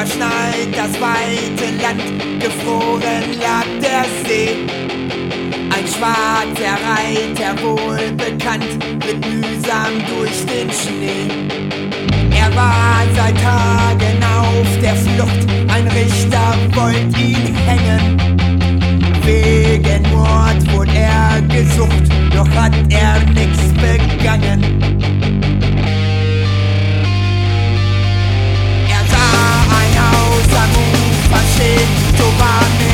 verschneit das weite Land, gefroren lag der See. Ein schwarzer Reiter, wohlbekannt, ritt mühsam durch den Schnee. Er war seit Tagen auf der Flucht, ein Richter wollte ihn hängen. Wegen Mord wurde er gesucht, doch hat er nichts begangen. Er sah ein Haus am Ufer stehen, so war